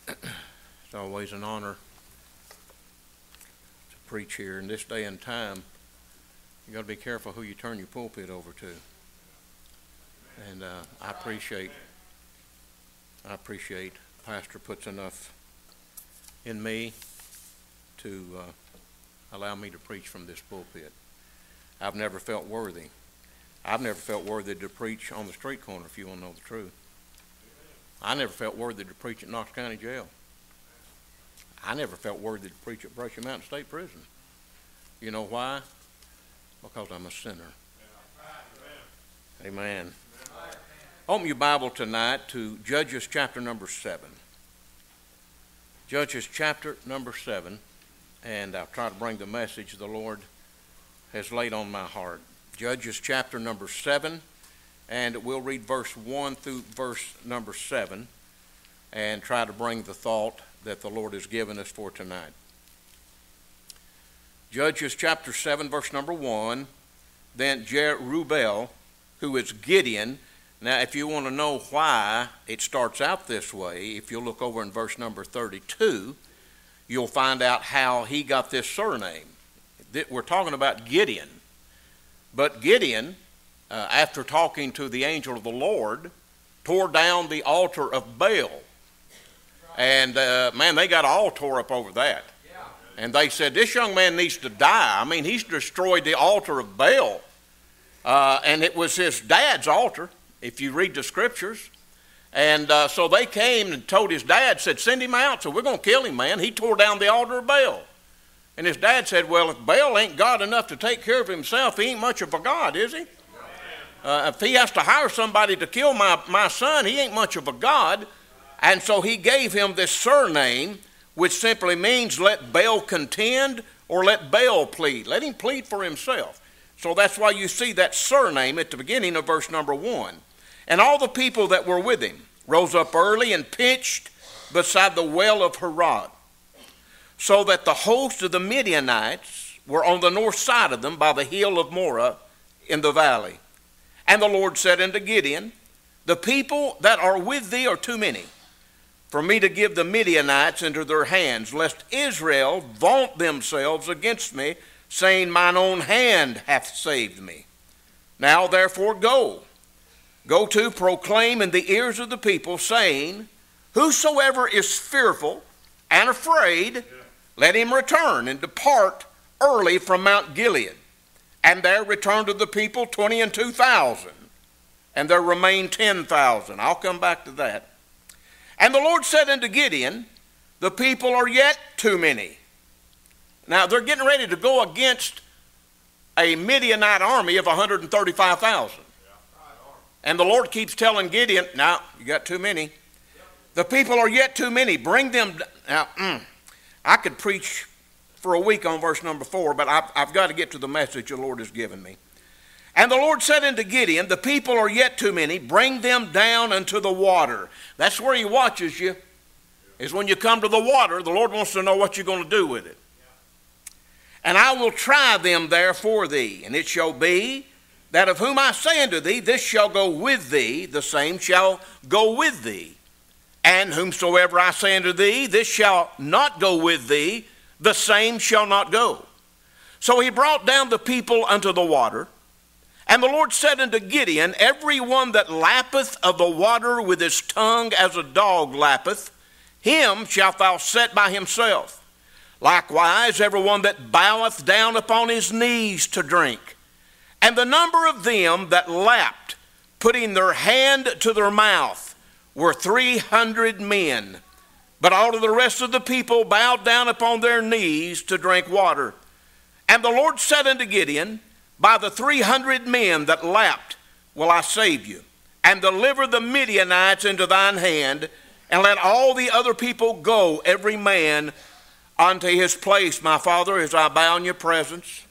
It's always an honor to preach here. In this day and time, you got to be careful who you turn your pulpit over to. And I appreciate Pastor puts enough in me to allow me to preach from this pulpit. I've never felt worthy. I've never felt worthy to preach on the street corner, if you want to know the truth. I never felt worthy to preach at Knox County Jail. I never felt worthy to preach at Brushy Mountain State Prison. You know why? Because I'm a sinner. Amen. Open your Bible tonight to Judges chapter number 7. Judges chapter number 7, and I'll try to bring the message the Lord has laid on my heart. Judges chapter number 7, and we'll read verse 1 through verse number 7 and try to bring the thought that the Lord has given us for tonight. Judges chapter 7, verse number 1, then Jerubbaal, who is Gideon. Now, if you want to know why it starts out this way, if you look over in verse number 32, you'll find out how he got this surname. We're talking about Gideon. But Gideon, after talking to the angel of the Lord, tore down the altar of Baal. And, man, they got all tore up over that. And they said, this young man needs to die. I mean, he's destroyed the altar of Baal. And it was his dad's altar, if you read the scriptures. And so they came and told his dad, said, send him out. So we're going to kill him, man. He tore down the altar of Baal. And his dad said, well, if Baal ain't God enough to take care of himself, he ain't much of a God, is he? If he has to hire somebody to kill my son, he ain't much of a God. And so he gave him this surname, which simply means let Baal contend or let Baal plead. Let him plead for himself. So that's why you see that surname at the beginning of verse number 1. And all the people that were with him rose up early and pitched beside the well of Harod, so that the host of the Midianites were on the north side of them by the hill of Moreh in the valley. And the Lord said unto Gideon, the people that are with thee are too many for me to give the Midianites into their hands, lest Israel vaunt themselves against me, saying, mine own hand hath saved me. Now therefore go to proclaim in the ears of the people, saying, whosoever is fearful and afraid, let him return and depart early from Mount Gilead. And there returned to the people 22,000, and there remained 10,000. I'll come back to that. And the Lord said unto Gideon, the people are yet too many. Now they're getting ready to go against a Midianite army of 135,000. And the Lord keeps telling Gideon, now you got too many. The people are yet too many. Bring them. Now, I could preach for a week on verse number 4, but I've got to get to the message the Lord has given me. And the Lord said unto Gideon, the people are yet too many. Bring them down unto the water. That's where he watches you, is when you come to the water. The Lord wants to know what you're going to do with it. And I will try them there for thee. And it shall be that of whom I say unto thee, this shall go with thee, the same shall go with thee. And whomsoever I say unto thee, this shall not go with thee, the same shall not go. So he brought down the people unto the water. And the Lord said unto Gideon, every one that lappeth of the water with his tongue as a dog lappeth, him shalt thou set by himself. Likewise, every one that boweth down upon his knees to drink. And the number of them that lapped, putting their hand to their mouth, were 300 men. But all of the rest of the people bowed down upon their knees to drink water. And the Lord said unto Gideon, by the 300 men that lapped will I save you, and deliver the Midianites into thine hand, and let all the other people go, every man unto his place. My Father, as I bow in your presence,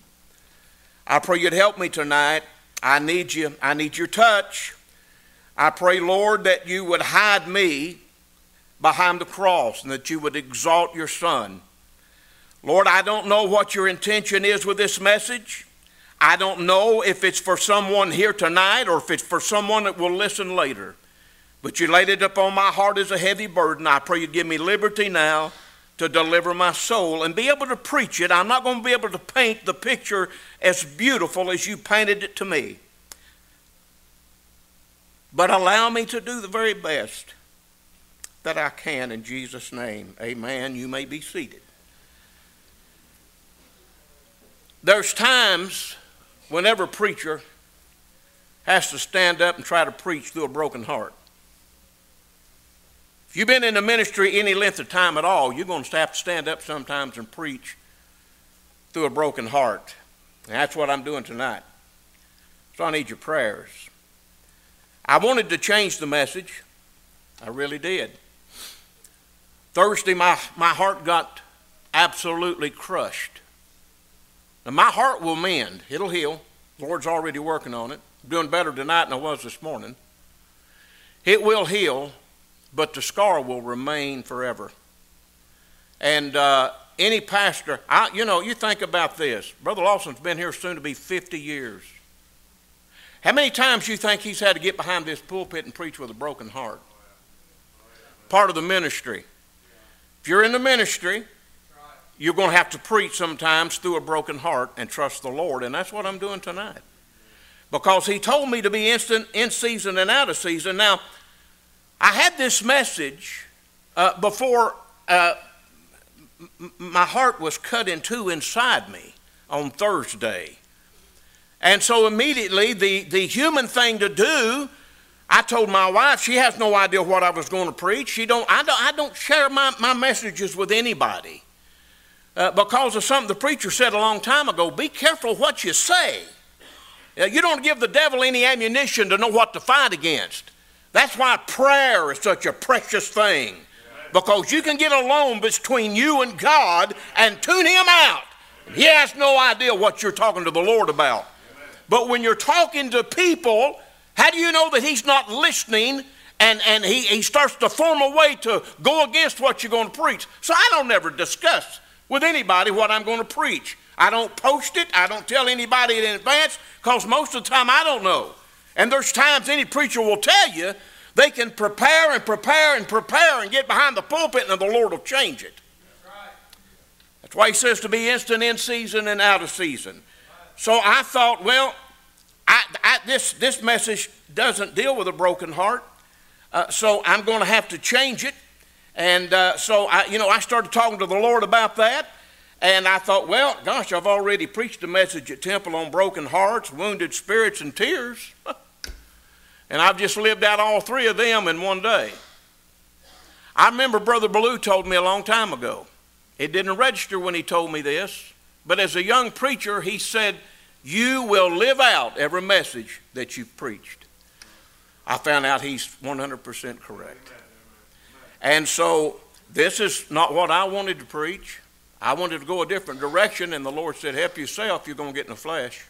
I pray you'd help me tonight. I need you. I need your touch. I pray, Lord, that you would hide me behind the cross and that you would exalt your Son. Lord, I don't know what your intention is with this message. I don't know if it's for someone here tonight or if it's for someone that will listen later. But you laid it upon my heart as a heavy burden. I pray you give me liberty now to deliver my soul and be able to preach it. I'm not going to be able to paint the picture as beautiful as you painted it to me. But allow me to do the very best that I can in Jesus' name. Amen. You may be seated. There's times whenever a preacher has to stand up and try to preach through a broken heart. If you've been in the ministry any length of time at all, you're going to have to stand up sometimes and preach through a broken heart. And that's what I'm doing tonight. So I need your prayers. I wanted to change the message. I really did. Thursday, my heart got absolutely crushed. Now, my heart will mend. It'll heal. The Lord's already working on it. I'm doing better tonight than I was this morning. It will heal, but the scar will remain forever. And any pastor, you think about this. Brother Lawson's been here soon to be 50 years. How many times do you think he's had to get behind this pulpit and preach with a broken heart? Part of the ministry. If you're in the ministry, you're going to have to preach sometimes through a broken heart and trust the Lord. And that's what I'm doing tonight. Because he told me to be instant in season and out of season. Now, I had this message before my heart was cut in two inside me on Thursday. And so immediately the human thing to do, I told my wife, she has no idea what I was going to preach. I don't share my messages with anybody because of something the preacher said a long time ago. Be careful what you say. You don't give the devil any ammunition to know what to fight against. That's why prayer is such a precious thing, because you can get alone between you and God and tune him out. He has no idea what you're talking to the Lord about. But when you're talking to people, how do you know that he's not listening and he starts to form a way to go against what you're going to preach? So I don't ever discuss with anybody what I'm going to preach. I don't post it. I don't tell anybody in advance because most of the time I don't know. And there's times any preacher will tell you they can prepare and prepare and prepare and get behind the pulpit and the Lord will change it. That's why he says to be instant in season and out of season. So I thought, well, this message doesn't deal with a broken heart, so I'm going to have to change it. And so I started talking to the Lord about that, and I thought, well, gosh, I've already preached a message at Temple on broken hearts, wounded spirits, and tears. And I've just lived out all three of them in one day. I remember Brother Ballou told me a long time ago. It didn't register when he told me this, but as a young preacher, he said, you will live out every message that you've preached. I found out he's 100% correct. And so this is not what I wanted to preach. I wanted to go a different direction, and the Lord said, help yourself, you're going to get in the flesh.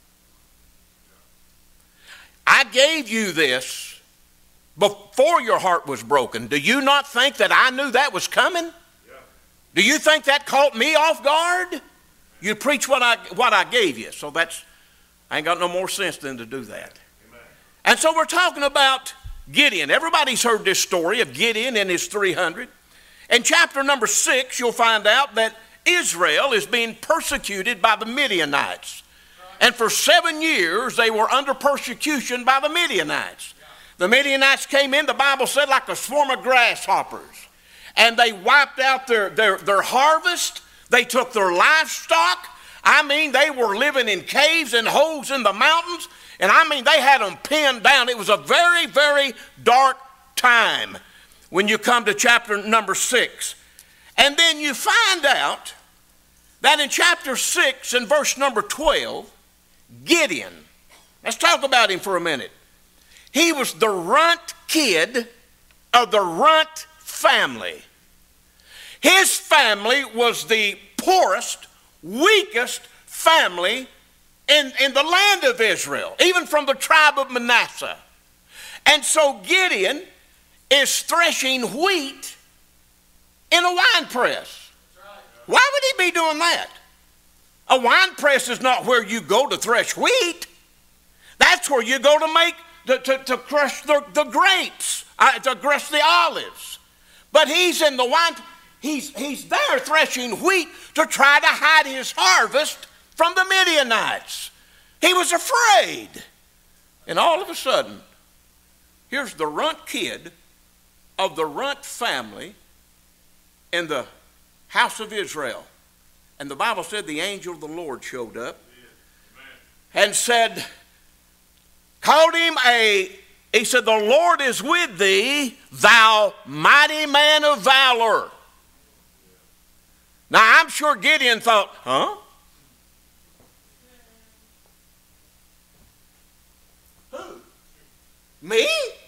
I gave you this before your heart was broken. Do you not think that I knew that was coming? Yeah. Do you think that caught me off guard? You preach what I gave you. So I ain't got no more sense than to do that. Amen. And so we're talking about Gideon. Everybody's heard this story of Gideon and his 300. In chapter number 6, you'll find out that Israel is being persecuted by the Midianites. And for 7 years, they were under persecution by the Midianites. The Midianites came in, the Bible said, like a swarm of grasshoppers. And they wiped out their harvest. They took their livestock. I mean, they were living in caves and holes in the mountains. And I mean, they had them pinned down. It was a very, very dark time when you come to chapter number 6. And then you find out that in chapter 6 and verse number 12, Gideon, let's talk about him for a minute. He was the runt kid of the runt family. His family was the poorest, weakest family in the land of Israel, even from the tribe of Manasseh. And so Gideon is threshing wheat in a wine press. Why would he be doing that? A wine press is not where you go to thresh wheat. That's where you go to crush the grapes to grass the olives. But he's in the wine. He's there threshing wheat to try to hide his harvest from the Midianites. He was afraid. And all of a sudden, here's the runt kid of the runt family in the house of Israel. And the Bible said the angel of the Lord showed up and said, called him he said, the Lord is with thee, thou mighty man of valor. Now, I'm sure Gideon thought, huh? Who? Me?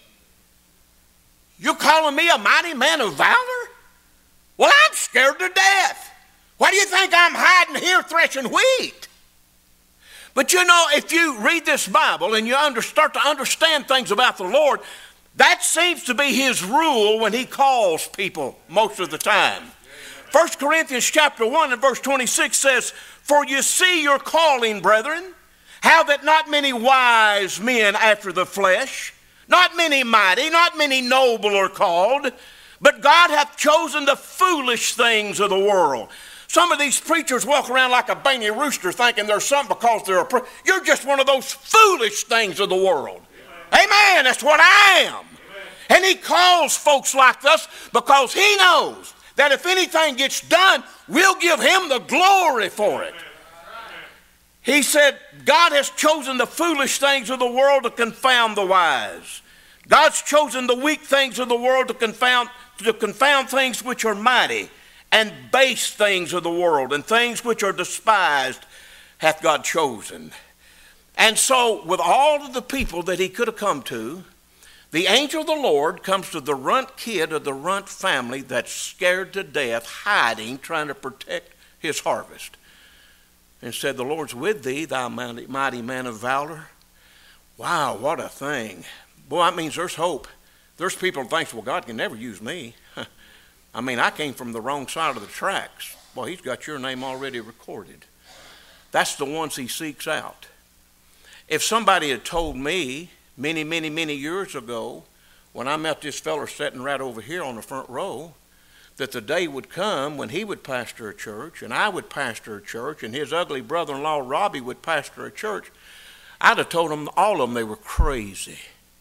You calling me a mighty man of valor? Well, I'm scared to death. Why do you think I'm hiding here threshing wheat? But you know, if you read this Bible and you start to understand things about the Lord, that seems to be his rule when he calls people most of the time. 1 Corinthians chapter 1 and verse 26 says, for you see your calling, brethren, how that not many wise men after the flesh, not many mighty, not many noble are called, but God hath chosen the foolish things of the world. Some of these preachers walk around like a bangy rooster thinking they're something because they're you're just one of those foolish things of the world. Amen. That's what I am. Amen. And he calls folks like us because he knows that if anything gets done, we'll give him the glory for it. He said, God has chosen the foolish things of the world to confound the wise. God's chosen the weak things of the world to confound things which are mighty, and base things of the world, and things which are despised hath God chosen. And so, with all of the people that he could have come to, the angel of the Lord comes to the runt kid of the runt family that's scared to death, hiding, trying to protect his harvest, and said, the Lord's with thee, thou mighty man of valor. Wow, what a thing. Boy, that means there's hope. There's people who think, well, God can never use me. I mean, I came from the wrong side of the tracks. Well, he's got your name already recorded. That's the ones he seeks out. If somebody had told me many, many, many years ago, when I met this fella sitting right over here on the front row, that the day would come when he would pastor a church, and I would pastor a church, and his ugly brother-in-law Robbie would pastor a church, I'd have told them, all of them, they were crazy.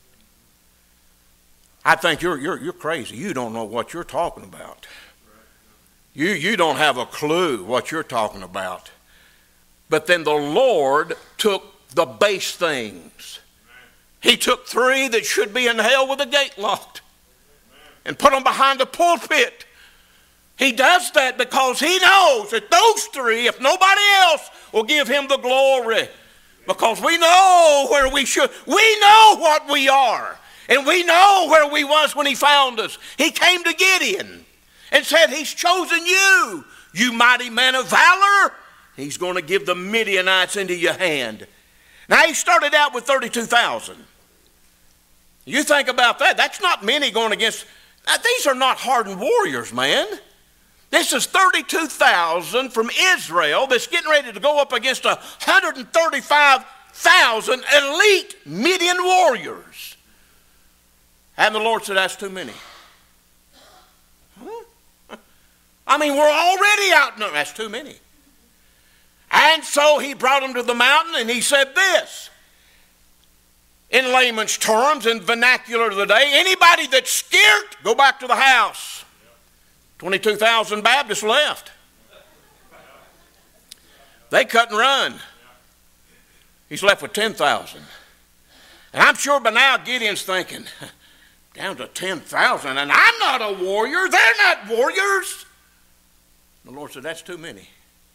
I think you're crazy. You don't know what you're talking about. You don't have a clue what you're talking about. But then the Lord took the base things. He took 3 that should be in hell with the gate locked and put them behind the pulpit. He does that because he knows that those 3, if nobody else, will give him the glory. Because we know where we should. We know what we are. And we know where we was when he found us. He came to Gideon and said, he's chosen you, you mighty man of valor. He's going to give the Midianites into your hand. Now, he started out with 32,000. You think about that. That's not many going against. Now, these are not hardened warriors, man. This is 32,000 from Israel that's getting ready to go up against 135,000 elite Midian warriors. And the Lord said, that's too many. Huh? I mean, we're already outnumbered. That's too many. And so he brought them to the mountain, and he said this. In layman's terms, in vernacular of the day, anybody that's scared, go back to the house. 22,000 Baptists left. They cut and run. He's left with 10,000. And I'm sure by now Gideon's thinking, down to 10,000, and I'm not a warrior. They're not warriors. The Lord said, that's too many.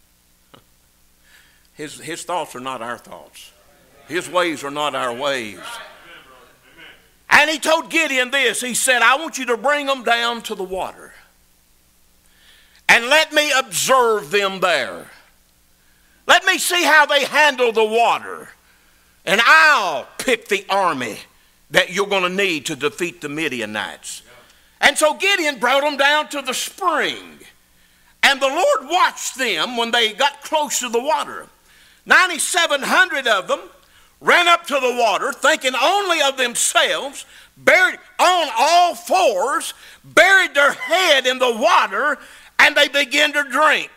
His thoughts are not our thoughts. His ways are not our ways. And he told Gideon this. He said, I want you to bring them down to the water. And let me observe them there. Let me see how they handle the water. And I'll pick the army that you're going to need to defeat the Midianites. And so Gideon brought them down to the spring. And the Lord watched them when they got close to the water. 9,700 of them ran up to the water, thinking only of themselves, buried on all fours, buried their head in the water, and they began to drink.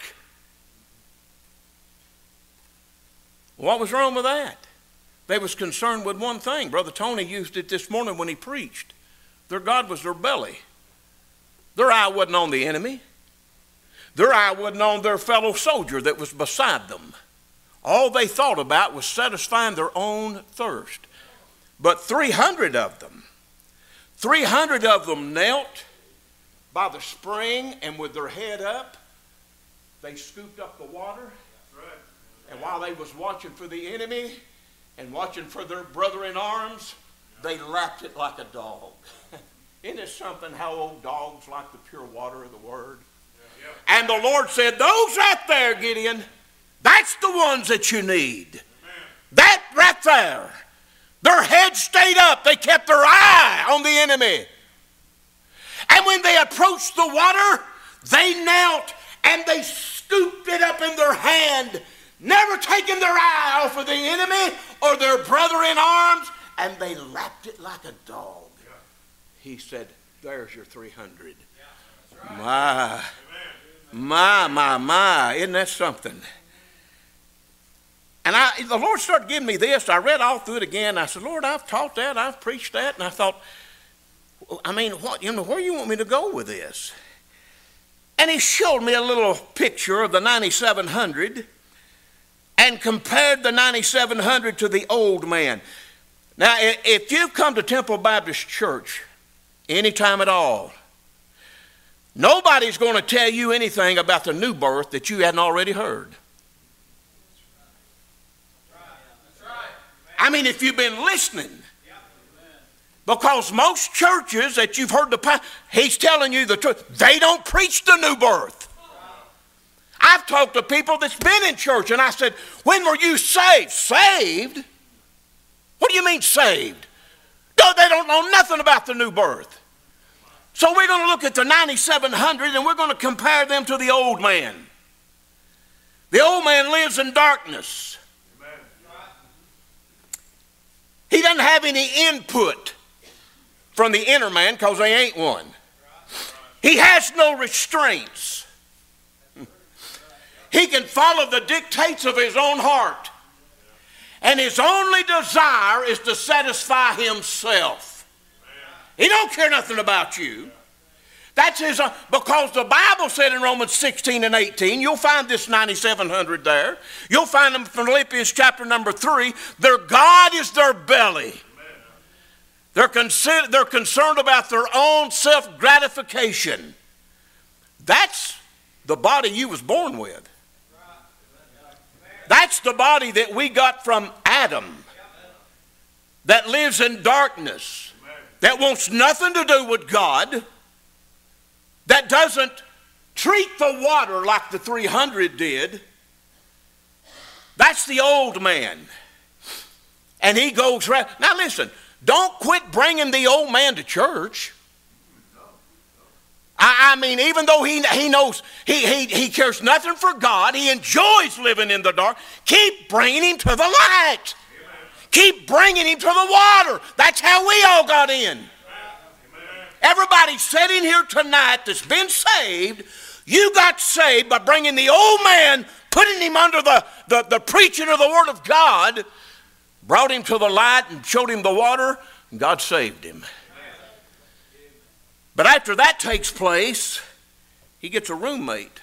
What was wrong with that? They was concerned with one thing. Brother Tony used it this morning when he preached. Their God was their belly. Their eye wasn't on the enemy. Their eye wasn't on their fellow soldier that was beside them. All they thought about was satisfying their own thirst. But 300 of them knelt by the spring, and with their head up, they scooped up the water. And while they was watching for the enemy and watching for their brother in arms, they lapped it like a dog. Isn't it something how old dogs like the pure water of the Word? And the Lord said, those right there, Gideon, that's the ones that you need. That right there. Their heads stayed up. They kept their eye on the enemy. And when they approached the water, they knelt and they scooped it up in their hand, never taking their eye off of the enemy or their brother in arms, and they lapped it like a dog. He said, there's your 300. My, isn't that something? And the Lord started giving me this. I read all through it again. I said, Lord, I've taught that, I've preached that, and I thought, I mean, where do you want me to go with this? And he showed me a little picture of the 9700 and compared the 9700 to the old man. Now, if you've come to Temple Baptist Church anytime at all, nobody's going to tell you anything about the new birth that you hadn't already heard. I mean, if you've been listening. Because most churches that you've heard the pastor, he's telling you the truth, they don't preach the new birth. I've talked to people that's been in church, and I said, when were you saved? Saved? What do you mean saved? No, they don't know nothing about the new birth. So we're going to look at the 9700, and we're going to compare them to the old man. The old man lives in darkness. He doesn't have any input from the inner man because they ain't one. He has no restraints. He can follow the dictates of his own heart. And his only desire is to satisfy himself. He don't care nothing about you. That's his, because the Bible said in Romans 16 and 18, you'll find this 9700 there. You'll find them from Philippians chapter number 3. Their God is their belly. They're concerned about their own self-gratification. That's the body you was born with. That's the body that we got from Adam, that lives in darkness, that wants nothing to do with God, that doesn't treat the water like the 300 did. That's the old man. And he goes right. Now listen, don't quit bringing the old man to church. I mean, even though he knows he cares nothing for God, he enjoys living in the dark, keep bringing him to the light. Amen. Keep bringing him to the water. That's how we all got in. Amen. Everybody sitting here tonight that's been saved, you got saved by bringing the old man, putting him under the preaching of the Word of God, brought him to the light and showed him the water, and God saved him. But after that takes place, he gets a roommate.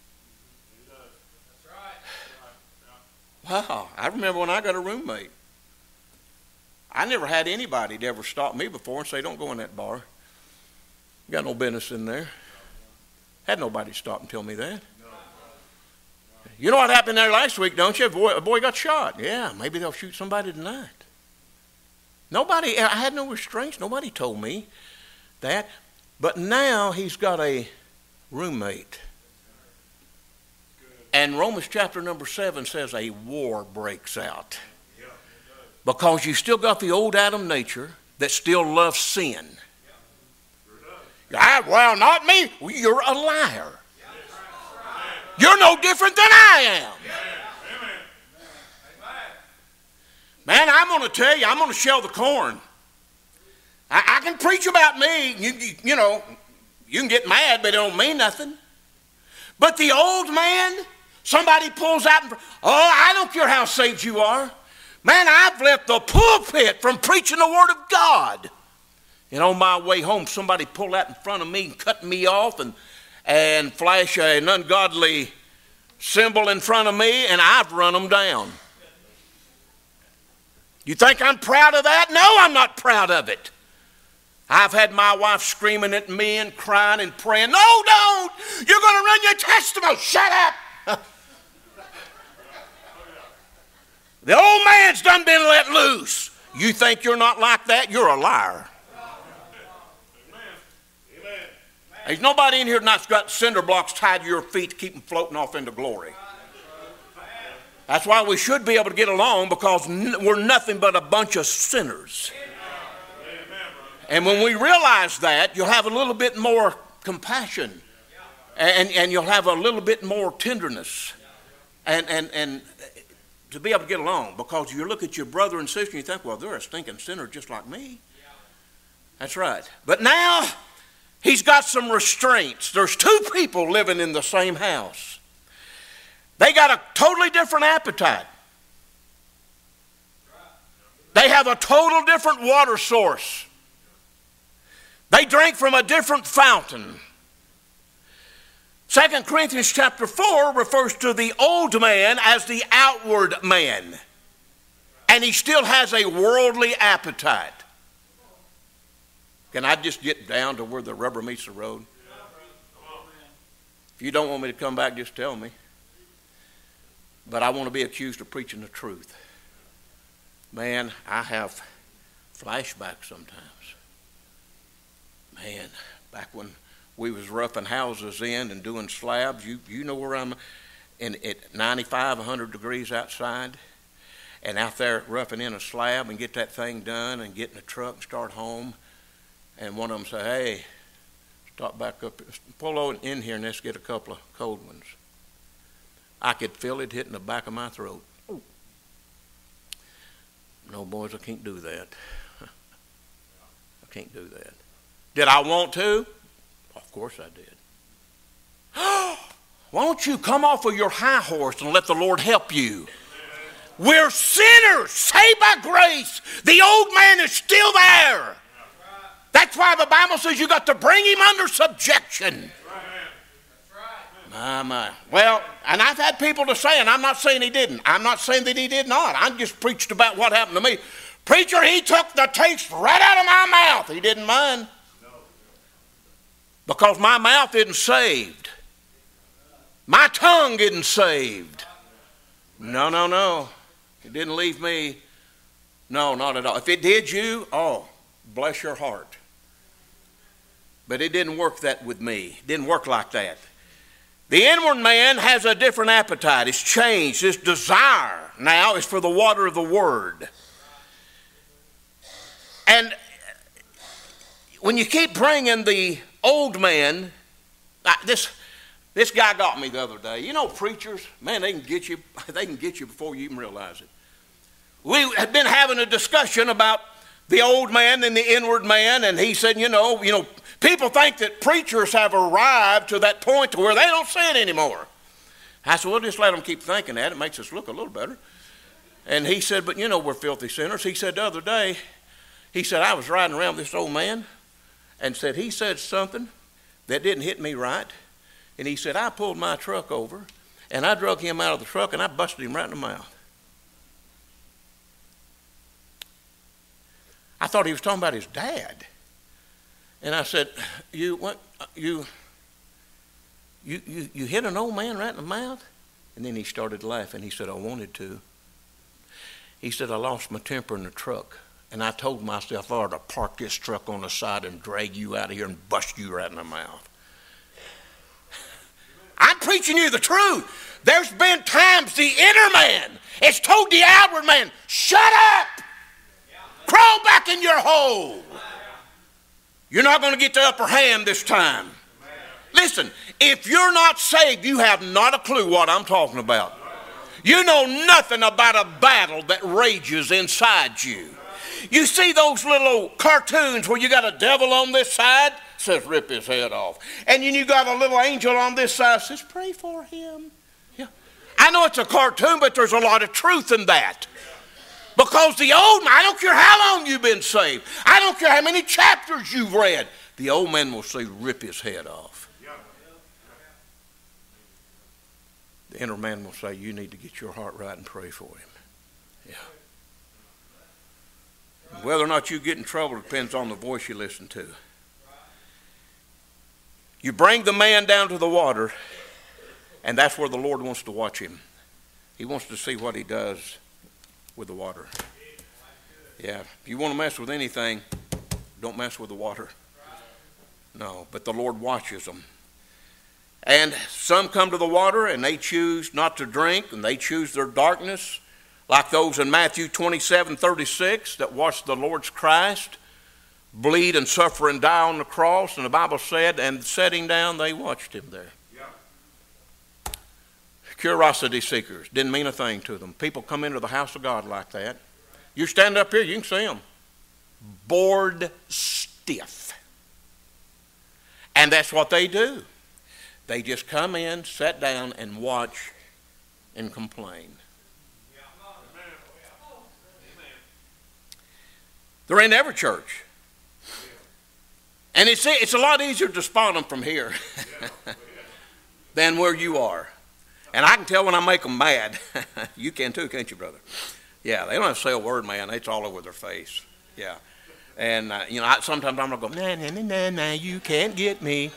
Wow, I remember when I got a roommate. I never had anybody to ever stop me before and say, don't go in that bar. You got no business in there. Had nobody stop and tell me that. You know what happened there last week, don't you? A boy got shot. Yeah, maybe they'll shoot somebody tonight. I had no restraints. Nobody told me that. But now he's got a roommate. And Romans chapter number 7 says a war breaks out. Because you still got the old Adam nature that still loves sin. Well, not me. Well, you're a liar. You're no different than I am. Man, I'm going to tell you, I'm going to shell the corn. I can preach about me. You know, you can get mad, but it don't mean nothing. But the old man, somebody pulls out and, I don't care how saved you are. Man, I've left the pulpit from preaching the Word of God. And on my way home, somebody pulled out in front of me and cut me off and flash an ungodly symbol in front of me, and I've run them down. You think I'm proud of that? No, I'm not proud of it. I've had my wife screaming at me and crying and praying, no, don't. You're going to run your testimony. Shut up. The old man's done been let loose. You think you're not like that? You're a liar. There's nobody in here that's got cinder blocks tied to your feet to keep them floating off into glory. That's why we should be able to get along, because we're nothing but a bunch of sinners. And when we realize that, you'll have a little bit more compassion, and you'll have a little bit more tenderness, and to be able to get along, because you look at your brother and sister and you think, well, they're a stinking sinner just like me. That's right. But now he's got some restraints. There's two people living in the same house. They got a totally different appetite. They have a total different water source. They drink from a different fountain. 2 Corinthians chapter 4 refers to the old man as the outward man. And he still has a worldly appetite. Can I just get down to where the rubber meets the road? If you don't want me to come back, just tell me. But I want to be accused of preaching the truth. Man, I have flashbacks sometimes. Man, back when we was roughing houses in and doing slabs, you know where I'm at 95, 100 degrees outside, and out there roughing in a slab and get that thing done and get in the truck and start home. And one of them say, hey, stop back up, pull in here and let's get a couple of cold ones. I could feel it hitting the back of my throat. Ooh. No, boys, I can't do that. I can't do that. Did I want to? Of course I did. Why don't you come off of your high horse and let the Lord help you? We're sinners, saved by grace. The old man is still there. That's why the Bible says you got to bring him under subjection. My. Well, and I've had people to say, and I'm not saying he didn't. I'm not saying that he did not. I just preached about what happened to me. Preacher, he took the taste right out of my mouth. He didn't mind. Because my mouth isn't saved. My tongue isn't saved. No. It didn't leave me. No, not at all. If it did you, bless your heart. But it didn't work that with me. It didn't work like that. The inward man has a different appetite. It's changed. His desire now is for the water of the Word. And when you keep bringing the old man, this guy got me the other day. You know, preachers, man, they can get you before you even realize it. We had been having a discussion about the old man and the inward man, and he said, you know, people think that preachers have arrived to that point to where they don't sin anymore. I said, well, just let them keep thinking that. It makes us look a little better. And he said, but we're filthy sinners. He said the other day, I was riding around with this old man, and said he said something that didn't hit me right. And he said, I pulled my truck over, and I drug him out of the truck, and I busted him right in the mouth. I thought he was talking about his dad. And I said, you hit an old man right in the mouth? And then he started laughing. He said, I wanted to. He said, I lost my temper in the truck. And I told myself, I ought to park this truck on the side and drag you out of here and bust you right in the mouth. I'm preaching you the truth. There's been times the inner man has told the outward man, shut up. Crawl back in your hole. You're not going to get the upper hand this time. Listen, if you're not saved, you have not a clue what I'm talking about. You know nothing about a battle that rages inside you. You see those little cartoons where you got a devil on this side, says rip his head off. And then you got a little angel on this side, says pray for him. Yeah. I know it's a cartoon, but there's a lot of truth in that. Because the old man, I don't care how long you've been saved. I don't care how many chapters you've read. The old man will say rip his head off. The inner man will say you need to get your heart right and pray for him. Yeah. Whether or not you get in trouble depends on the voice you listen to. You bring the man down to the water, and that's where the Lord wants to watch him. He wants to see what he does with the water. Yeah, if you want to mess with anything, don't mess with the water. No, but the Lord watches them. And some come to the water and they choose not to drink, and they choose their darkness, like those in Matthew 27:36 that watched the Lord's Christ bleed and suffer and die on the cross. And the Bible said, and sitting down, they watched him there. Yeah. Curiosity seekers, didn't mean a thing to them. People come into the house of God like that. You stand up here, you can see them. Bored stiff. And that's what they do. They just come in, sit down, and watch and complain. They're in every church. And it's a lot easier to spot them from here than where you are. And I can tell when I make them mad. You can too, can't you, brother? Yeah, they don't have to say a word, man. It's all over their face. Yeah. And, sometimes I'm going to go, nah, you can't get me.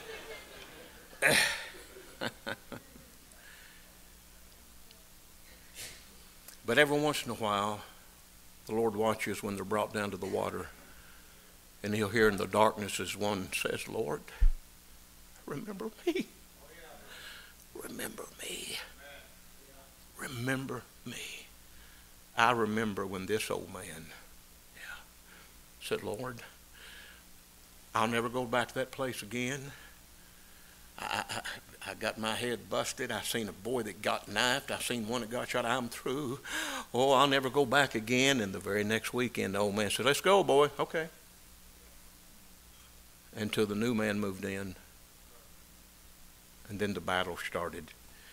But every once in a while, the Lord watches when they're brought down to the water, and he'll hear in the darkness as one says, Lord, remember me. Remember me. Remember me. I remember when this old man said, Lord, I'll never go back to that place again. I got my head busted. I seen a boy that got knifed. I seen one that got shot. I'm through. Oh, I'll never go back again. And the very next weekend, the old man said, let's go, boy. Okay. Until the new man moved in. And then the battle started.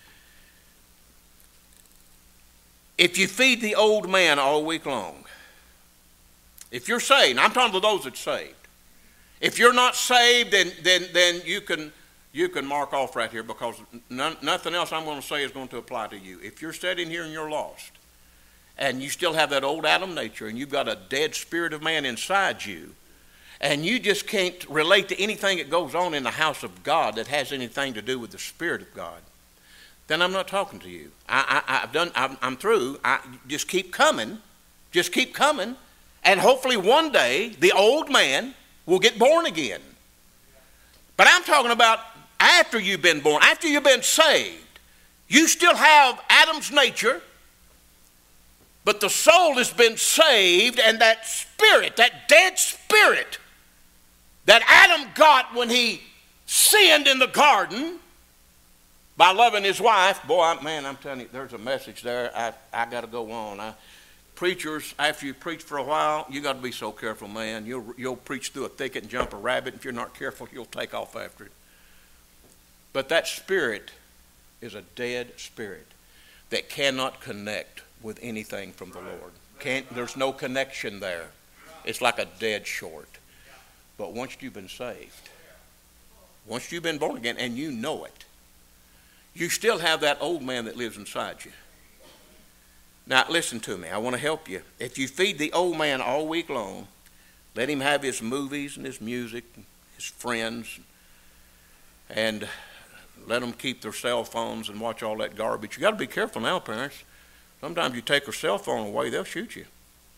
If you feed the old man all week long, if you're saved, I'm talking to those that's saved. If you're not saved, then you can mark off right here, because nothing else I'm going to say is going to apply to you. If you're sitting here and you're lost, and you still have that old Adam nature, and you've got a dead spirit of man inside you, and you just can't relate to anything that goes on in the house of God that has anything to do with the Spirit of God, then I'm not talking to you. I'm through. Just keep coming. Just keep coming. And hopefully one day the old man will get born again. But I'm talking about after you've been born, after you've been saved. You still have Adam's nature, but the soul has been saved, and that spirit, that dead spirit that Adam got when he sinned in the garden by loving his wife. Boy, I'm telling you, there's a message there. I got to go on. Preachers, after you preach for a while, you got to be so careful, man. You'll preach through a thicket and jump a rabbit. If you're not careful, you'll take off after it. But that spirit is a dead spirit that cannot connect with anything from the Lord. There's no connection there. It's like a dead short. But once you've been saved, once you've been born again, and you know it, you still have that old man that lives inside you. Now, listen to me. I want to help you. If you feed the old man all week long, let him have his movies and his music, his friends, and let them keep their cell phones and watch all that garbage. You got to be careful now, parents. Sometimes you take their cell phone away, they'll shoot you.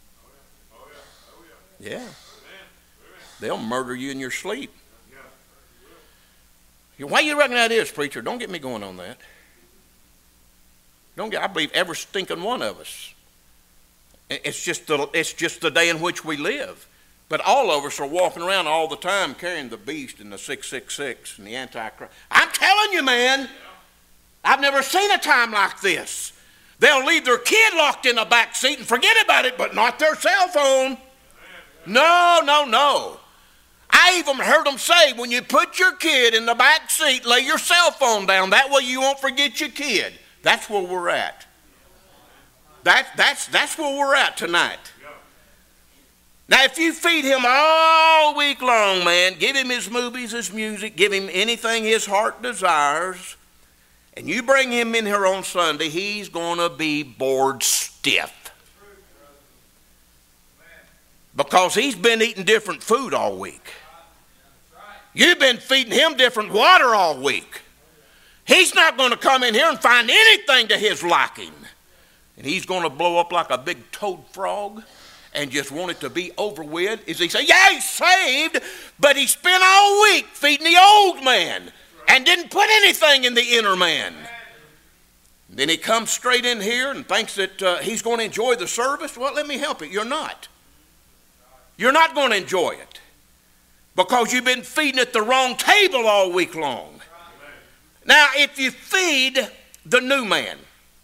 Yeah. They'll murder you in your sleep. Why you reckon that is, preacher? Don't get me going on that. I believe every stinking one of us. It's just the day in which we live. But all of us are walking around all the time carrying the beast and the 666 and the Antichrist. I'm telling you, man, I've never seen a time like this. They'll leave their kid locked in the back seat and forget about it, but not their cell phone. No, no, no. I even heard them say, when you put your kid in the back seat, lay your cell phone down. That way you won't forget your kid. That's where we're at. That's where we're at tonight. Now, if you feed him all week long, man, give him his movies, his music, give him anything his heart desires, and you bring him in here on Sunday, he's going to be bored stiff. Because he's been eating different food all week. You've been feeding him different water all week. He's not going to come in here and find anything to his liking. And he's going to blow up like a big toad frog and just want it to be over with. Is he say, yeah, he's saved, but he spent all week feeding the old man and didn't put anything in the inner man. Then he comes straight in here and thinks that he's going to enjoy the service. Well, let me help you. You're not. You're not going to enjoy it because you've been feeding at the wrong table all week long. Now, if you feed the new man,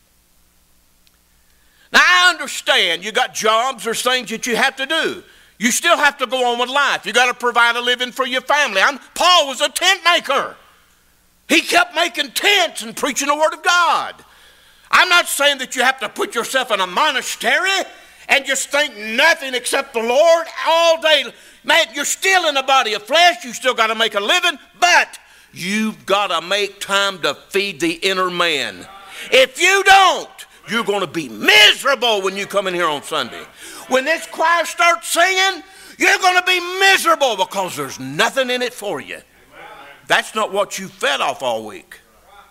now I understand you got jobs or things that you have to do. You still have to go on with life. You got to provide a living for your family. Paul was a tent maker. He kept making tents and preaching the word of God. I'm not saying that you have to put yourself in a monastery and just think nothing except the Lord all day. Man, you're still in the body of flesh. You still got to make a living, but you've got to make time to feed the inner man. If you don't, you're going to be miserable when you come in here on Sunday. When this choir starts singing, you're going to be miserable because there's nothing in it for you. That's not what you fed off all week.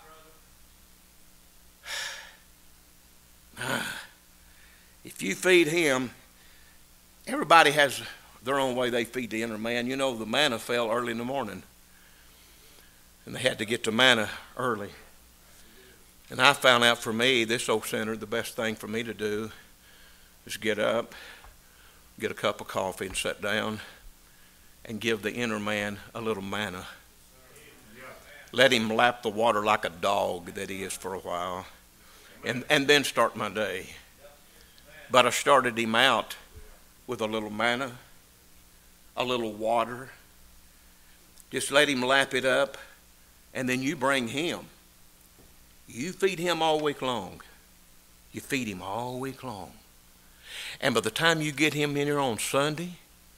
If you feed him, everybody has their own way they feed the inner man. You know, the manna fell early in the morning, and they had to get to manna early. And I found out for me, this old sinner, the best thing for me to do is get up, get a cup of coffee and sit down and give the inner man a little manna. Let him lap the water like a dog that he is for a while, and then start my day. But I started him out with a little manna, a little water. Just let him lap it up, and then you bring him. You feed him all week long. You feed him all week long. And by the time you get him in here on Sunday,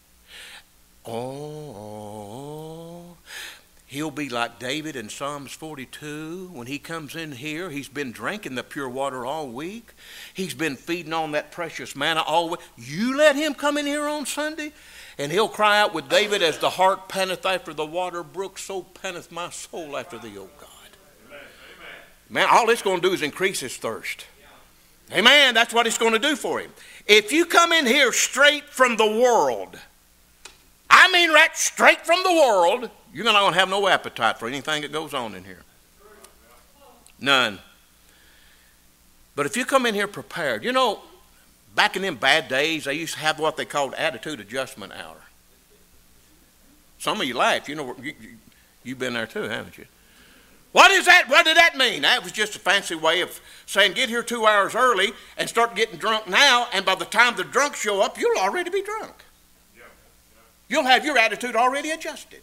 he'll be like David in Psalms 42. When he comes in here, he's been drinking the pure water all week. He's been feeding on that precious manna all week. You let him come in here on Sunday, and he'll cry out with David, as the hart panteth after the water brook, so panteth my soul after thee, O God. Man, all it's going to do is increase his thirst. Amen. That's what it's going to do for him. If you come in here straight from the world, I mean right straight from the world, you're not going to have no appetite for anything that goes on in here. None. But if you come in here prepared, you know, back in them bad days, they used to have what they called attitude adjustment hour. Some of you laugh. You know, you've been there too, haven't you? What is that? What did that mean? That was just a fancy way of saying get here 2 hours early and start getting drunk now, and by the time the drunks show up, you'll already be drunk. You'll have your attitude already adjusted.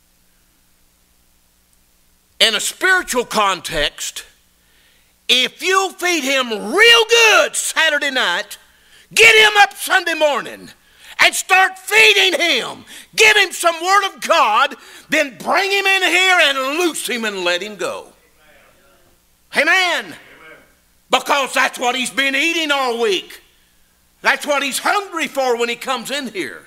In a spiritual context, if you feed him real good Saturday night, get him up Sunday morning and start feeding him. Give him some word of God, then bring him in here and loose him and let him go. Amen. Amen. Because that's what he's been eating all week. That's what he's hungry for when he comes in here.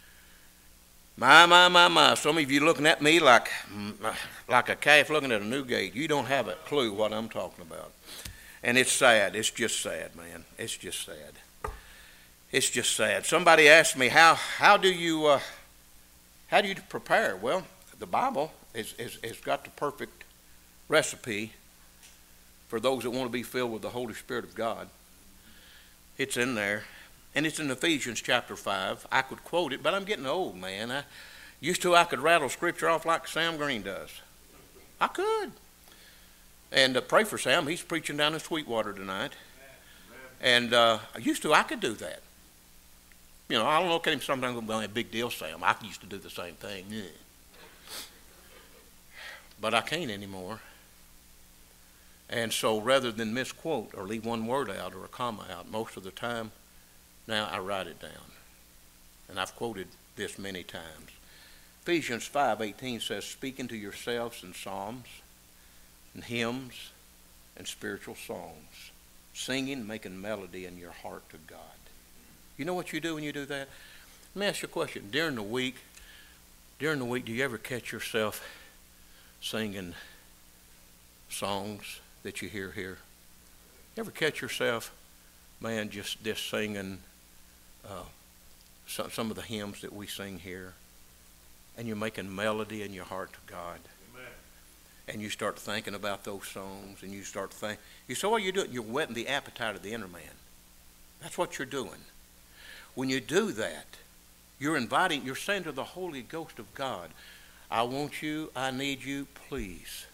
My. Some of you looking at me like a calf looking at a new gate. You don't have a clue what I'm talking about. And it's sad. It's just sad, man. It's just sad. It's just sad. Somebody asked me, how do you prepare? Well, the Bible has got the perfect recipe for those that want to be filled with the Holy Spirit of God. It's in there. And it's in Ephesians chapter 5. I could quote it, but I'm getting old, man. I could rattle scripture off like Sam Green does. I could. And pray for Sam. He's preaching down in Sweetwater tonight. And I could do that. You know, I don't look at him sometimes and go, well, a big deal, Sam. I used to do the same thing. Yeah. But I can't anymore. And so rather than misquote or leave one word out or a comma out, most of the time now I write it down. And I've quoted this many times. Ephesians 5:18 says, speaking to yourselves in psalms and hymns and spiritual songs, singing, making melody in your heart to God. You know what you do when you do that? Let me ask you a question. During the week, do you ever catch yourself singing songs that you hear here? You ever catch yourself, man, just singing some of the hymns that we sing here, and you're making melody in your heart to God? Amen. And you start thinking about those songs, and you start thinking. You say, what you're doing? You're whetting the appetite of the inner man. That's what you're doing. When you do that, you're saying to the Holy Ghost of God, I want you, I need you, please,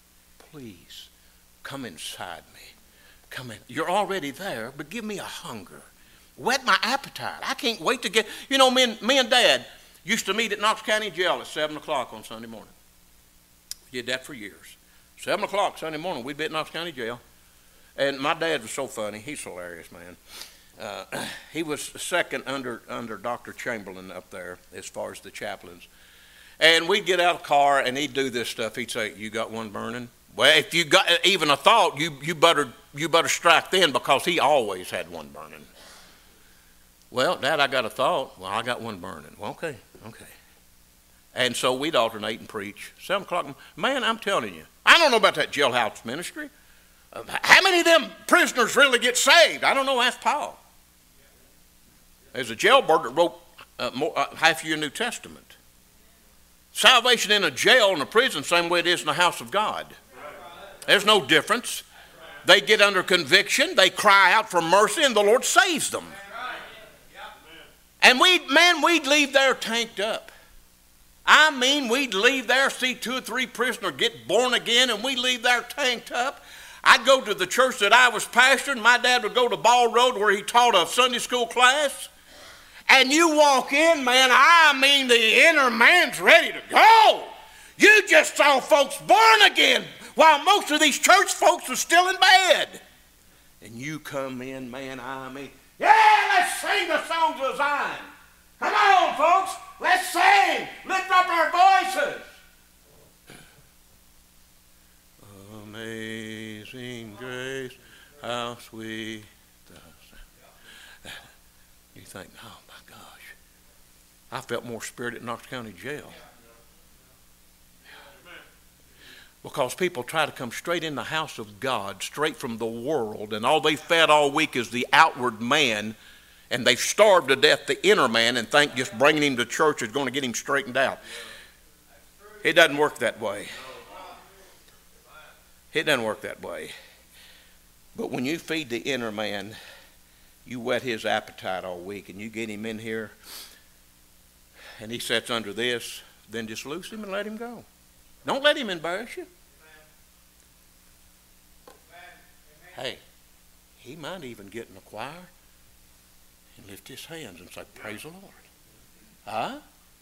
come inside me. Come in. You're already there, but give me a hunger. Whet my appetite. I can't wait to get, me and Dad used to meet at Knox County Jail at 7 o'clock on Sunday morning. We did that for years. 7 o'clock Sunday morning, we'd be at Knox County Jail. And my dad was so funny. He's hilarious, man. He was second under Dr. Chamberlain up there as far as the chaplains. And we'd get out of the car and he'd do this stuff. He'd say, you got one burning? Well, if you got even a thought, you better strike then, because he always had one burning. Well, Dad, I got a thought. Well, I got one burning. Well, okay. And so we'd alternate and preach. 7 o'clock. Man, I'm telling you, I don't know about that jailhouse ministry. How many of them prisoners really get saved? I don't know. Ask Paul. There's a jailbird that wrote half of your New Testament. Salvation in a jail and a prison, same way it is in the house of God. There's no difference. They get under conviction, they cry out for mercy, and the Lord saves them. And we'd leave there tanked up. I mean, we'd leave there, see 2 or 3 prisoners get born again, and we'd leave there tanked up. I'd go to the church that I was pastoring. My dad would go to Ball Road where he taught a Sunday school class. And you walk in, man, I mean, the inner man's ready to go. You just saw folks born again while most of these church folks are still in bed. And you come in, man, I mean, yeah, let's sing the songs of Zion. Come on, folks, let's sing. Lift up our voices. Amazing grace, how sweet the sound. You think, oh my gosh, I felt more spirit at Knox County Jail. Because people try to come straight in the house of God, straight from the world, and all they fed all week is the outward man, and they've starved to death the inner man and think just bringing him to church is going to get him straightened out. It doesn't work that way. It doesn't work that way. But when you feed the inner man, you whet his appetite all week, and you get him in here, and he sits under this, then just loose him and let him go. Don't let him embarrass you. Hey, he might even get in the choir and lift his hands and say, praise the Lord. Huh?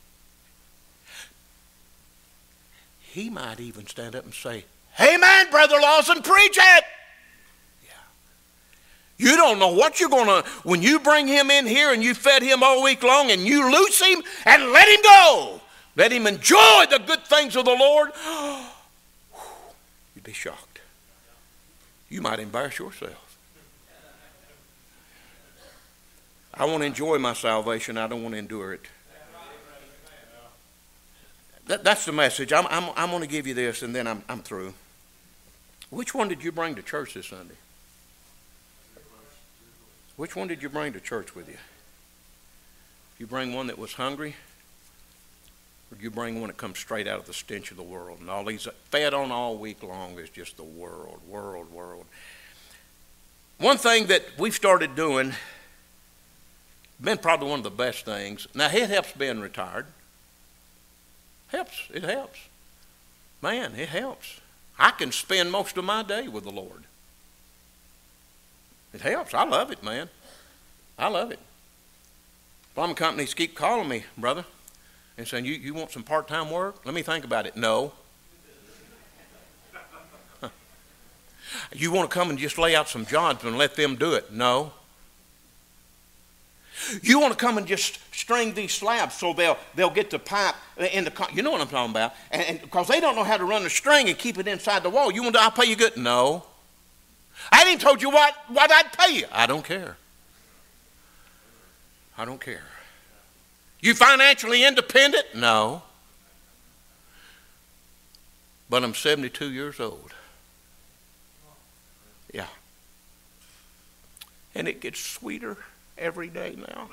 He might even stand up and say, amen, Brother Lawson, preach it. Yeah. You don't know what you're going to, when you bring him in here and you fed him all week long and you loose him and let him go. Let him enjoy the good things of the Lord. You'd be shocked. You might embarrass yourself. I want to enjoy my salvation. I don't want to endure it. That's the message. I'm going to give you this, and then I'm through. Which one did you bring to church this Sunday? Which one did you bring to church with you? You bring one that was hungry? Or you bring one that comes straight out of the stench of the world? And all these fed on all week long is just the world. One thing that we've started doing, been probably one of the best things. Now, it helps being retired. It helps. Man, it helps. I can spend most of my day with the Lord. It helps. I love it, man. I love it. Plumbing companies keep calling me, brother, and saying, you want some part-time work? Let me think about it. No. You want to come and just lay out some jobs and let them do it? No. You want to come and just string these slabs so they'll get the pipe in the, you know what I'm talking about, and because they don't know how to run the string and keep it inside the wall. You want to, I'll pay you good? No. I ain't even told you what I'd pay you. I don't care. I don't care. You financially independent? No. But I'm 72 years old. Yeah. And it gets sweeter every day now.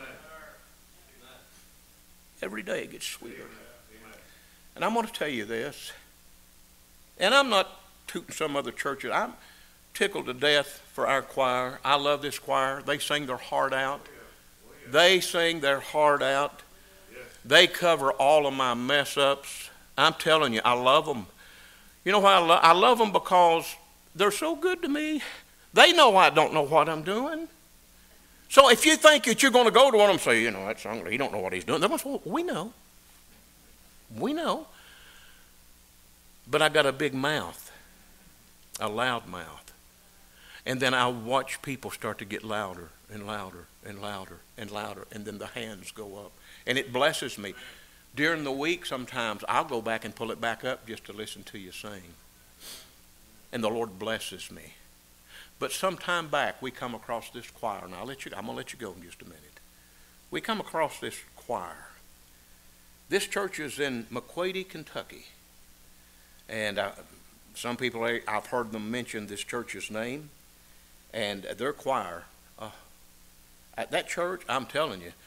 Every day it gets sweeter. And I'm going to tell you this, and I'm not tooting some other churches. I'm tickled to death for our choir. I love this choir. They sing their heart out. They sing their heart out. They cover all of my mess ups. I'm telling you, I love them. You know why I love them? Because they're so good to me. They know I don't know what I'm doing. So if you think that you're going to go to one of them and say, you know, that song, he don't know what he's doing. They're going to say, well, we know. We know. But I got a big mouth, a loud mouth. And then I watch people start to get louder and louder and louder and louder. And then the hands go up. And it blesses me. During the week, sometimes I'll go back and pull it back up just to listen to you sing. And the Lord blesses me. But some time back, we come across this choir. And I'm going to let you go in just a minute. We come across this choir. This church is in McQuady, Kentucky. And some people, I've heard them mention this church's name. And their choir, at that church, I'm telling you,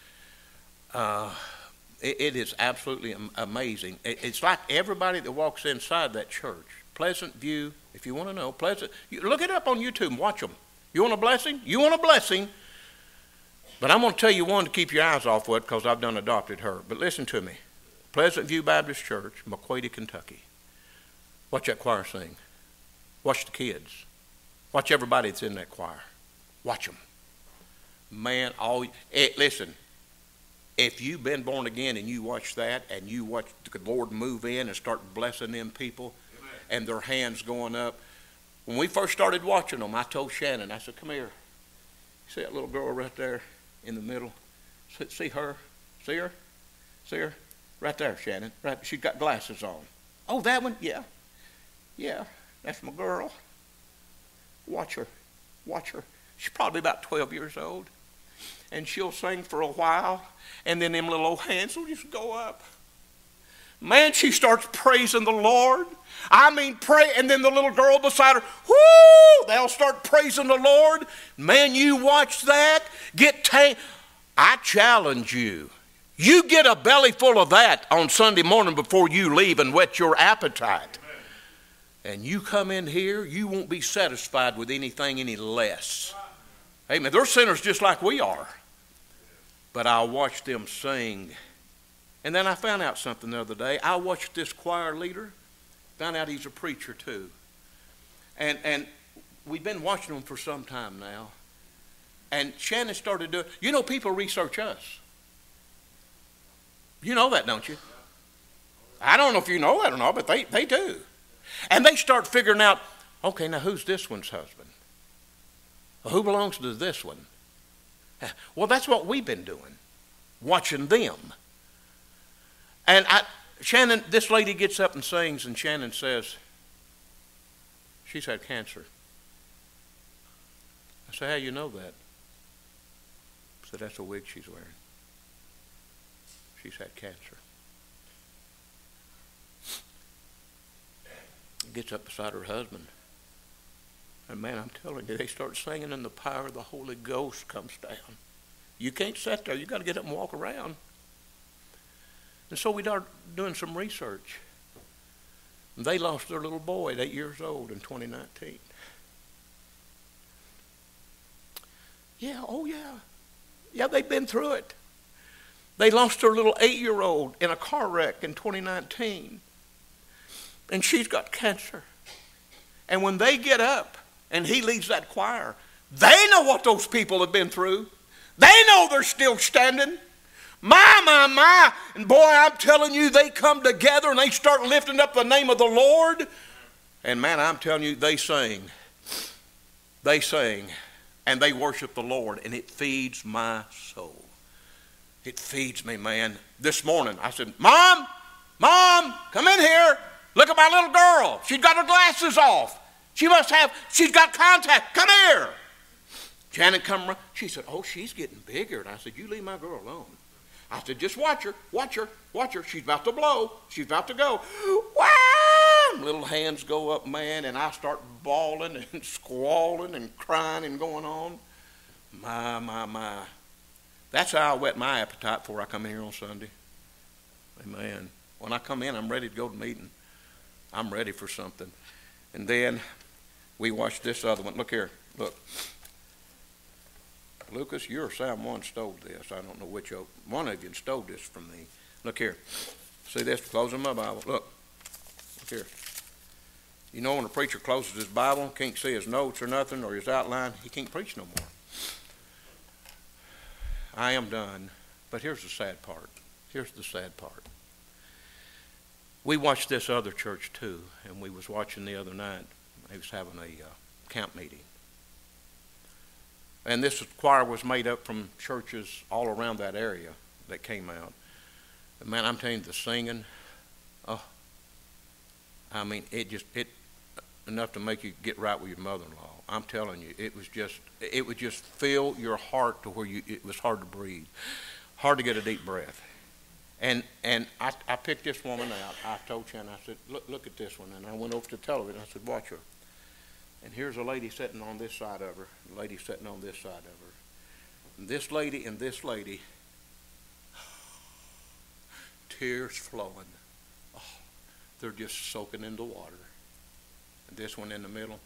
it is absolutely amazing. It's like everybody that walks inside that church. Pleasant View, if you want to know, look it up on YouTube and watch them. You want a blessing? You want a blessing. But I'm going to tell you one to keep your eyes off with because I've done adopted her. But listen to me. Pleasant View Baptist Church, McQuady, Kentucky. Watch that choir sing. Watch the kids. Watch everybody that's in that choir. Watch them. Man, listen, if you've been born again and you watch that and you watch the Lord move in and start blessing them people, amen, and their hands going up. When we first started watching them, I told Shannon, I said, come here. See that little girl right there in the middle? See her? See her? See her? Right there, Shannon. Right. She's got glasses on. Oh, that one? Yeah. Yeah, that's my girl. Watch her. Watch her. She's probably about 12 years old. And she'll sing for a while, and then them little old hands will just go up. Man, she starts praising the Lord. I mean, pray, and then the little girl beside her, whoo, they'll start praising the Lord. Man, you watch that. I challenge you. You get a belly full of that on Sunday morning before you leave and whet your appetite. And you come in here, you won't be satisfied with anything any less. Amen. They're sinners just like we are. But I watched them sing. And then I found out something the other day. I watched this choir leader. Found out he's a preacher too. And we've been watching him for some time now. And Shannon started doing, you know, people research us. You know that, don't you? I don't know if you know that or not, but they do. And they start figuring out, okay, now who's this one's husband? Who belongs to this one? Well, that's what we've been doing, watching them. And Shannon, this lady gets up and sings, and Shannon says, she's had cancer. I said, how you know that? I said, that's a wig she's wearing. She's had cancer. Gets up beside her husband. And man, I'm telling you, they start singing and the power of the Holy Ghost comes down. You can't sit there. You got to get up and walk around. And so we started doing some research. And they lost their little boy at 8 years old in 2019. Yeah, oh yeah. Yeah, they've been through it. They lost their little 8-year-old in a car wreck in 2019. And she's got cancer. And when they get up and he leads that choir, They know what those people have been through. They know they're still standing. My. And boy, I'm telling you, they come together and they start lifting up the name of the Lord. And man, I'm telling you, they sing. They sing and they worship the Lord, and it feeds my soul. It feeds me, man. This morning, I said, Mom, come in here. Look at my little girl. She's got her glasses off. She's got contact. Come here. Janet come around. She said, oh, she's getting bigger. And I said, you leave my girl alone. I said, just watch her. She's about to blow. She's about to go. Wow! Little hands go up, man, and I start bawling and squalling and crying and going on. My. That's how I whet my appetite before I come in here on Sunday. Amen. When I come in, I'm ready to go to meeting. I'm ready for something. And then we watch this other one. Look here. Look. Lucas, you or Sam one stole this. I don't know which one of you stole this from me. Look here. See this? Closing my Bible. Look here. You know when a preacher closes his Bible, can't see his notes or nothing or his outline, he can't preach no more. I am done. But here's the sad part. We watched this other church too, and we was watching the other night. They was having a camp meeting. And this choir was made up from churches all around that area that came out. And man, I'm telling you, the singing, it enough to make you get right with your mother-in-law. I'm telling you, it would just fill your heart to where it was hard to breathe, hard to get a deep breath. And I picked this woman out. I told Shannon, I said, look at this one. And I went over to the television. I said, watch her. And here's a lady sitting on this side of her, a lady sitting on this side of her. And this lady, tears flowing. Oh, they're just soaking in the water. And this one in the middle.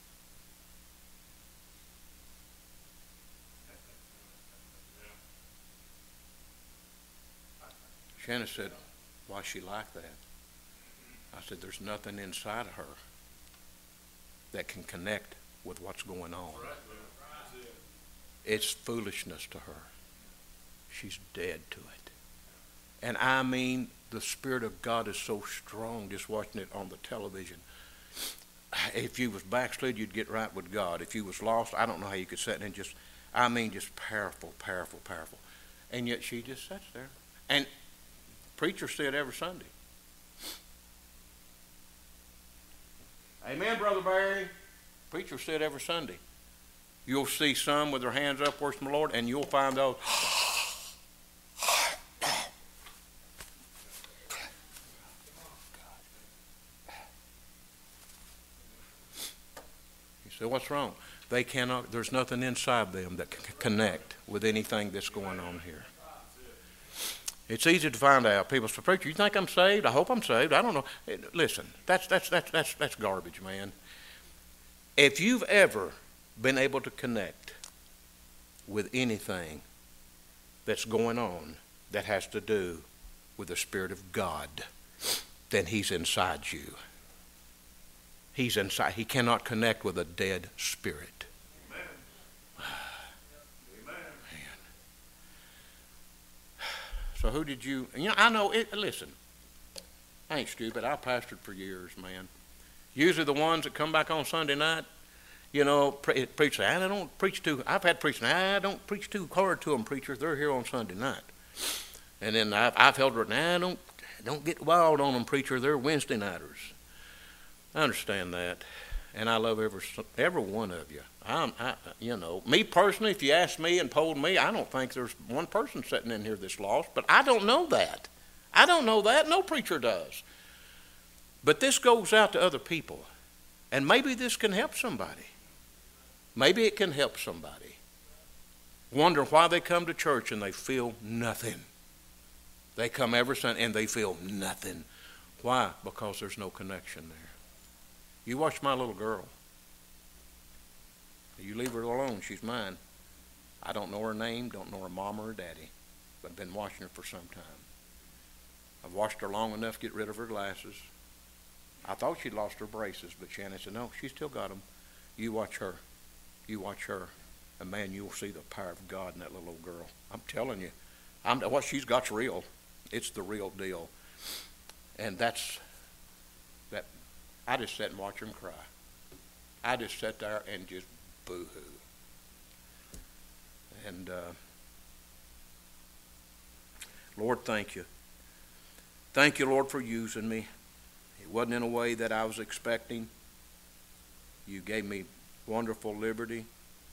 Shannon said, why is she like that? I said, there's nothing inside of her that can connect with what's going on. It's foolishness to her. She's dead to it. And I mean, the Spirit of God is so strong just watching it on the television. If you was backslid, you'd get right with God. If you was lost, I don't know how you could sit and just powerful. And yet she just sits there. And preachers say it every Sunday. Amen, Brother Barry. Preachers say it every Sunday. You'll see some with their hands up worshiping the Lord, and you'll find those. You say, what's wrong? They cannot, there's nothing inside them that can connect with anything that's going on here. It's easy to find out. People say, preacher, you think I'm saved? I hope I'm saved. I don't know. Listen, that's garbage, man. If you've ever been able to connect with anything that's going on that has to do with the Spirit of God, then He's inside you. He's inside. He cannot connect with a dead spirit. So who did you I know it, listen, I ain't stupid. I pastored for years, man. Usually the ones that come back on Sunday night, preach, I don't preach too, I've had preaching, I don't preach too hard to them, preachers. They're here on Sunday night. And then I've held her, don't get wild on them, preacher. They're Wednesday nighters. I understand that. And I love every one of you. Me personally, if you asked me and polled me, I don't think there's one person sitting in here that's lost, but I don't know that. No preacher does. But this goes out to other people, and maybe this can help somebody. Maybe it can help somebody. Wonder why they come to church and they feel nothing. They come every Sunday and they feel nothing. Why? Because there's no connection there. You watch my little girl. You leave her alone, she's mine. I don't know her name, don't know her mom or her daddy, but I've been watching her for some time. I've watched her long enough to get rid of her glasses. I thought she'd lost her braces, but Shannon said, no, she's still got them. You watch her. You watch her, and man, you'll see the power of God in that little old girl. I'm telling you, what she's got's real. It's the real deal. And that. I just sat and watched them cry. I just sat there and just boo-hoo. And Lord, thank you. Thank you, Lord, for using me. It wasn't in a way that I was expecting. You gave me wonderful liberty.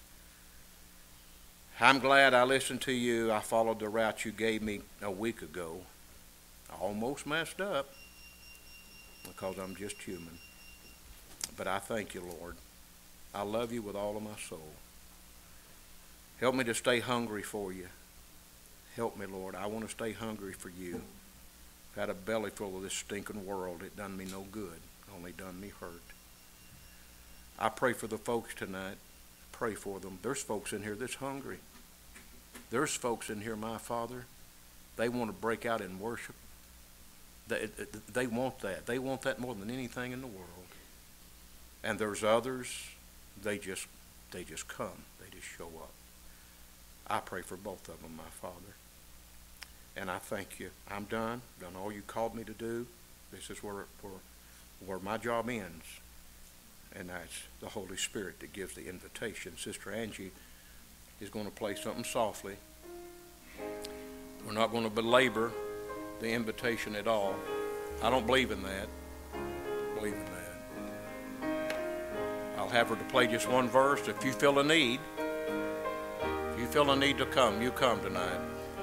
I'm glad I listened to you. I followed the route you gave me a week ago. I almost messed up because I'm just human. But I thank you, Lord. I love you with all of my soul. Help me to stay hungry for you. Help me, Lord. I want to stay hungry for you. I've had a belly full of this stinking world. It done me no good. Only done me hurt. I pray for the folks tonight. Pray for them. There's folks in here that's hungry. There's folks in here, my Father, they want to break out in worship. They want that. They want that more than anything in the world. And there's others, they just come. They just show up. I pray for both of them, my Father. And I thank you. I'm done all you called me to do. This is where my job ends. And that's the Holy Spirit that gives the invitation. Sister Angie is going to play something softly. We're not going to belabor the invitation at all. I don't believe in that. I'll have her to play just one verse. If you feel a need to come, you come tonight.